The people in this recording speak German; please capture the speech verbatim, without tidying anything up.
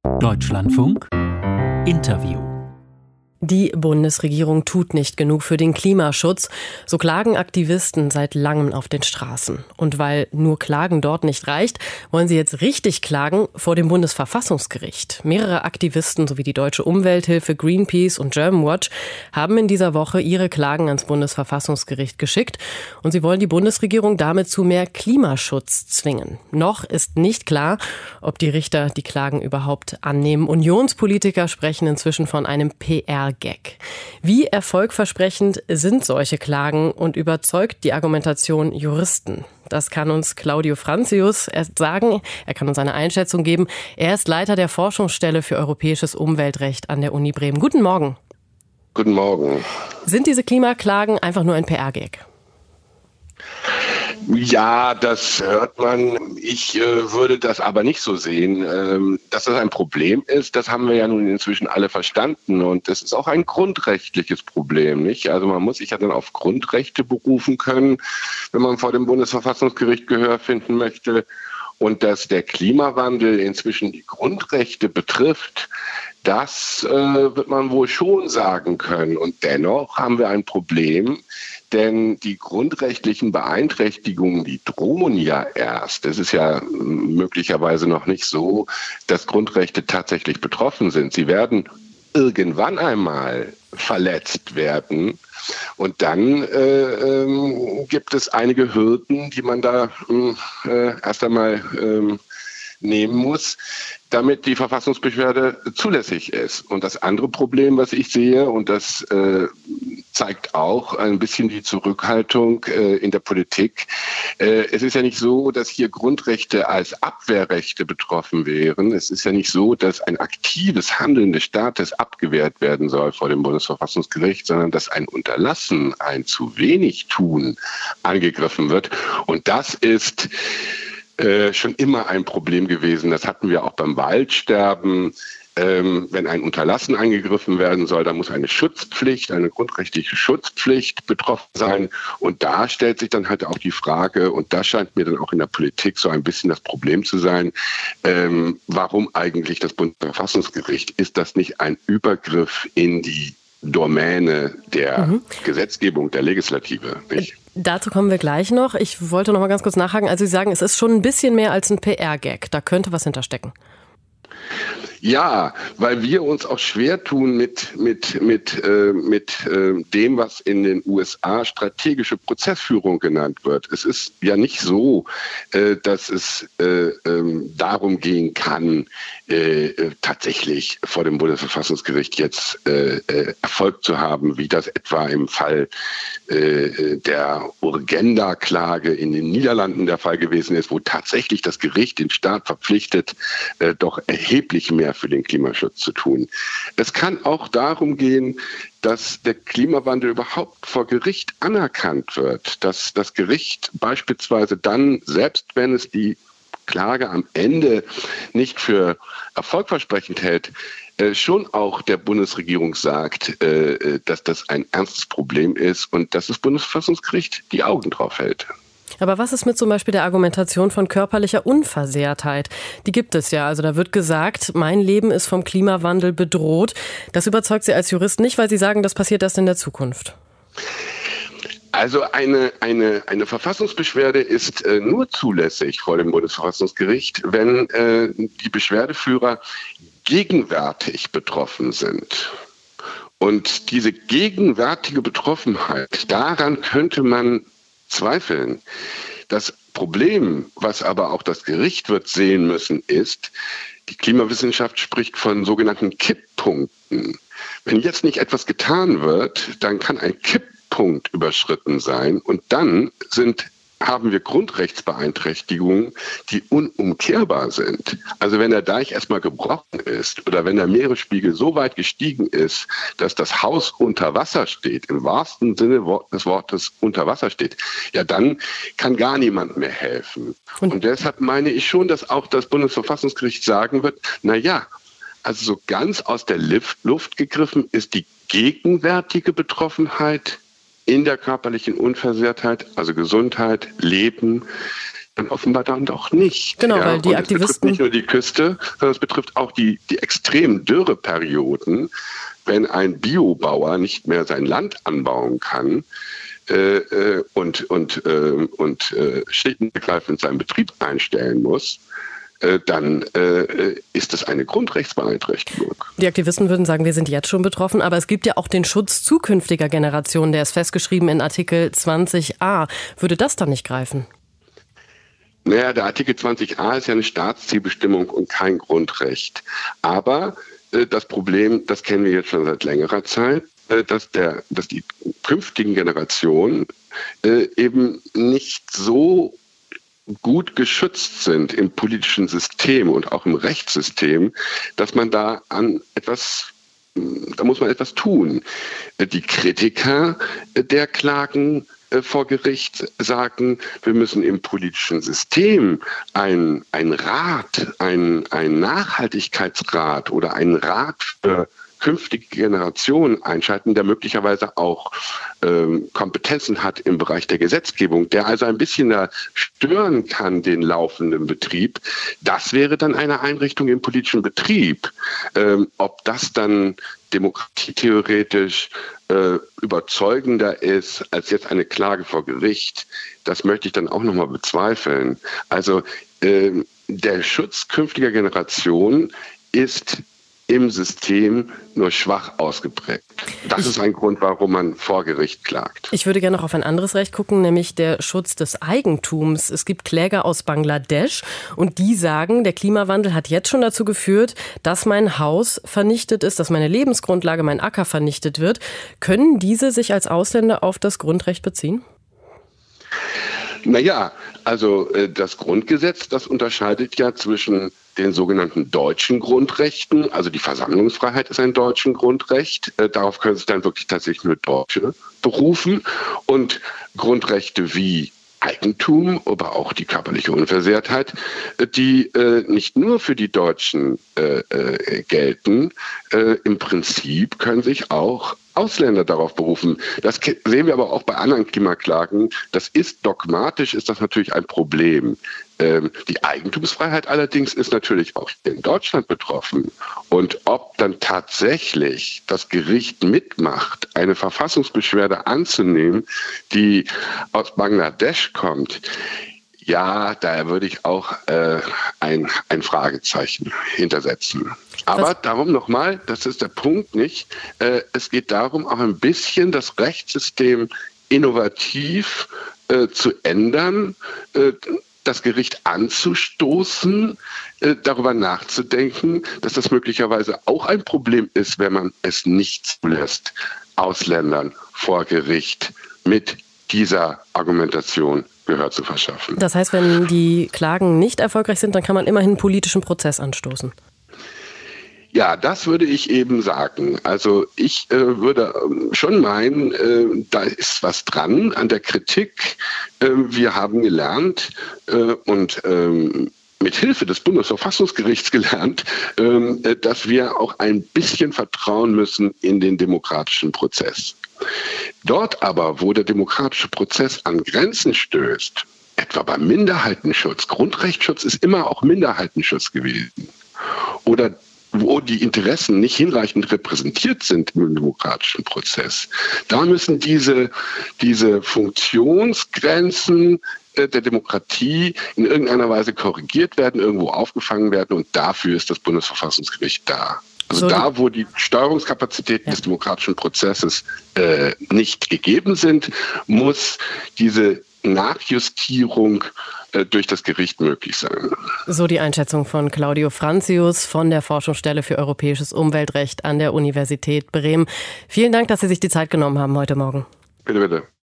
Deutschlandfunk Interview. Die Bundesregierung tut nicht genug für den Klimaschutz. So klagen Aktivisten seit langem auf den Straßen. Und weil nur Klagen dort nicht reicht, wollen sie jetzt richtig klagen vor dem Bundesverfassungsgericht. Mehrere Aktivisten sowie die Deutsche Umwelthilfe, Greenpeace und Germanwatch haben in dieser Woche ihre Klagen ans Bundesverfassungsgericht geschickt. Und sie wollen die Bundesregierung damit zu mehr Klimaschutz zwingen. Noch ist nicht klar, ob die Richter die Klagen überhaupt annehmen. Unionspolitiker sprechen inzwischen von einem P R Gag. Wie erfolgversprechend sind solche Klagen und überzeugt die Argumentation Juristen? Das kann uns Claudio Frantzius sagen. Er kann uns eine Einschätzung geben. Er ist Leiter der Forschungsstelle für europäisches Umweltrecht an der Uni Bremen. Guten Morgen. Guten Morgen. Sind diese Klimaklagen einfach nur ein P R-Gag? Ja, das hört man. Ich äh, würde das aber nicht so sehen. Ähm, dass das ein Problem ist, das haben wir ja nun inzwischen alle verstanden. Und das ist auch ein grundrechtliches Problem, nicht? Also man muss sich ja dann auf Grundrechte berufen können, wenn man vor dem Bundesverfassungsgericht Gehör finden möchte. Und dass der Klimawandel inzwischen die Grundrechte betrifft, das äh, wird man wohl schon sagen können. Und dennoch haben wir ein Problem, denn die grundrechtlichen Beeinträchtigungen, die drohen ja erst. Es ist ja möglicherweise noch nicht so, dass Grundrechte tatsächlich betroffen sind. Sie werden irgendwann einmal verletzt werden. Und dann äh, ähm, gibt es einige Hürden, die man da äh, erst einmal äh, nehmen muss, damit die Verfassungsbeschwerde zulässig ist. Und das andere Problem, was ich sehe, und das äh, zeigt auch ein bisschen die Zurückhaltung äh, in der Politik. Äh, es ist ja nicht so, dass hier Grundrechte als Abwehrrechte betroffen wären. Es ist ja nicht so, dass ein aktives Handeln des Staates abgewehrt werden soll vor dem Bundesverfassungsgericht, sondern dass ein Unterlassen, ein zu wenig tun angegriffen wird. Und das ist Äh, schon immer ein Problem gewesen. Das hatten wir auch beim Waldsterben. Ähm, wenn ein Unterlassen angegriffen werden soll, dann muss eine Schutzpflicht, eine grundrechtliche Schutzpflicht betroffen sein. Und da stellt sich dann halt auch die Frage, und da scheint mir dann auch in der Politik so ein bisschen das Problem zu sein, ähm, warum eigentlich das Bundesverfassungsgericht? Ist das nicht ein Übergriff in die Domäne der mhm. Gesetzgebung, der Legislative, nicht? Dazu kommen wir gleich noch. Ich wollte noch mal ganz kurz nachhaken. Also Sie sagen, es ist schon ein bisschen mehr als ein P R-Gag. Da könnte was hinterstecken. Ja, weil wir uns auch schwer tun mit mit mit äh, mit äh, dem, was in den U S A strategische Prozessführung genannt wird. Es ist ja nicht so, äh, dass es äh, äh, darum gehen kann, äh, tatsächlich vor dem Bundesverfassungsgericht jetzt äh, äh, Erfolg zu haben, wie das etwa im Fall äh, der Urgenda-Klage in den Niederlanden der Fall gewesen ist, wo tatsächlich das Gericht den Staat verpflichtet, äh, doch erheblich mehr für den Klimaschutz zu tun. Es kann auch darum gehen, dass der Klimawandel überhaupt vor Gericht anerkannt wird, dass das Gericht beispielsweise dann, selbst wenn es die Klage am Ende nicht für erfolgversprechend hält, äh, schon auch der Bundesregierung sagt, äh, dass das ein ernstes Problem ist und dass das Bundesverfassungsgericht die Augen drauf hält. Aber was ist mit zum Beispiel der Argumentation von körperlicher Unversehrtheit? Die gibt es ja. Also da wird gesagt, mein Leben ist vom Klimawandel bedroht. Das überzeugt Sie als Jurist nicht, weil Sie sagen, das passiert erst in der Zukunft. Also eine, eine, eine Verfassungsbeschwerde ist äh, nur zulässig vor dem Bundesverfassungsgericht, wenn äh, die Beschwerdeführer gegenwärtig betroffen sind. Und diese gegenwärtige Betroffenheit, daran könnte man zweifeln. Das Problem, was aber auch das Gericht wird sehen müssen, ist, die Klimawissenschaft spricht von sogenannten Kipppunkten. Wenn jetzt nicht etwas getan wird, dann kann ein Kipppunkt überschritten sein und dann sind haben wir Grundrechtsbeeinträchtigungen, die unumkehrbar sind. Also wenn der Deich erstmal gebrochen ist oder wenn der Meeresspiegel so weit gestiegen ist, dass das Haus unter Wasser steht, im wahrsten Sinne des Wortes unter Wasser steht, ja dann kann gar niemand mehr helfen. Und, Und deshalb meine ich schon, dass auch das Bundesverfassungsgericht sagen wird, na ja, also so ganz aus der Luft gegriffen ist die gegenwärtige Betroffenheit in der körperlichen Unversehrtheit, also Gesundheit, Leben, dann offenbar dann doch nicht. Genau, ja, weil die und Aktivisten... Es betrifft nicht nur die Küste, sondern es betrifft auch die, die extremen Dürreperioden, wenn ein Biobauer nicht mehr sein Land anbauen kann, äh, und, und, äh, und äh, schlicht und ergreifend seinen Betrieb einstellen muss, äh, dann äh, ist das eine Grundrechtsbeeinträchtigung. Die Aktivisten würden sagen, wir sind jetzt schon betroffen, aber es gibt ja auch den Schutz zukünftiger Generationen, der ist festgeschrieben in Artikel zwanzig a. Würde das dann nicht greifen? Naja, der Artikel zwanzig a ist ja eine Staatszielbestimmung und kein Grundrecht. Aber äh, das Problem, das kennen wir jetzt schon seit längerer Zeit, äh, dass, der, dass die künftigen Generationen äh, eben nicht so gut geschützt sind im politischen System und auch im Rechtssystem, dass man da an etwas, da muss man etwas tun. Die Kritiker der Klagen vor Gericht sagen, wir müssen im politischen System ein, ein Rat, ein, ein Nachhaltigkeitsrat oder einen Rat für künftige Generationen einschalten, der möglicherweise auch ähm, Kompetenzen hat im Bereich der Gesetzgebung, der also ein bisschen da stören kann, den laufenden Betrieb. Das wäre dann eine Einrichtung im politischen Betrieb. Ähm, ob das dann demokratietheoretisch äh, überzeugender ist als jetzt eine Klage vor Gericht, das möchte ich dann auch nochmal bezweifeln. Also äh, der Schutz künftiger Generationen ist im System nur schwach ausgeprägt. Das ich, ist ein Grund, warum man vor Gericht klagt. Ich würde gerne noch auf ein anderes Recht gucken, nämlich der Schutz des Eigentums. Es gibt Kläger aus Bangladesch und die sagen, der Klimawandel hat jetzt schon dazu geführt, dass mein Haus vernichtet ist, dass meine Lebensgrundlage, mein Acker vernichtet wird. Können diese sich als Ausländer auf das Grundrecht beziehen? Naja, also das Grundgesetz, das unterscheidet ja zwischen den sogenannten deutschen Grundrechten, also die Versammlungsfreiheit ist ein deutsches Grundrecht, äh, darauf können sich dann wirklich tatsächlich nur Deutsche berufen, und Grundrechte wie Eigentum, aber auch die körperliche Unversehrtheit, die äh, nicht nur für die Deutschen äh, äh, gelten, äh, im Prinzip können sich auch Ausländer darauf berufen. Das sehen wir aber auch bei anderen Klimaklagen. Das ist dogmatisch, ist das natürlich ein Problem. Ähm, die Eigentumsfreiheit allerdings ist natürlich auch in Deutschland betroffen. Und ob dann tatsächlich das Gericht mitmacht, eine Verfassungsbeschwerde anzunehmen, die aus Bangladesch kommt, ja, da würde ich auch äh, ein, ein Fragezeichen hintersetzen. Aber Was? darum nochmal, das ist der Punkt nicht. Äh, es geht darum, auch ein bisschen das Rechtssystem innovativ äh, zu ändern, äh, das Gericht anzustoßen, äh, darüber nachzudenken, dass das möglicherweise auch ein Problem ist, wenn man es nicht zulässt, Ausländern vor Gericht mit dieser Argumentation Gehör zu verschaffen. Das heißt, wenn die Klagen nicht erfolgreich sind, dann kann man immerhin einen politischen Prozess anstoßen. Ja, das würde ich eben sagen. Also ich äh, würde schon meinen, äh, da ist was dran an der Kritik. Äh, wir haben gelernt äh, und ähm, mit Hilfe des Bundesverfassungsgerichts gelernt, äh, dass wir auch ein bisschen vertrauen müssen in den demokratischen Prozess. Dort aber, wo der demokratische Prozess an Grenzen stößt, etwa beim Minderheitenschutz, Grundrechtsschutz ist immer auch Minderheitenschutz gewesen, oder wo die Interessen nicht hinreichend repräsentiert sind im demokratischen Prozess, da müssen diese, diese Funktionsgrenzen der Demokratie in irgendeiner Weise korrigiert werden, irgendwo aufgefangen werden, und dafür ist das Bundesverfassungsgericht da. Also so, da, wo die Steuerungskapazitäten ja. des demokratischen Prozesses äh, nicht gegeben sind, muss diese Nachjustierung äh, durch das Gericht möglich sein. So die Einschätzung von Claudio Frantzius von der Forschungsstelle für europäisches Umweltrecht an der Universität Bremen. Vielen Dank, dass Sie sich die Zeit genommen haben heute Morgen. Bitte, bitte.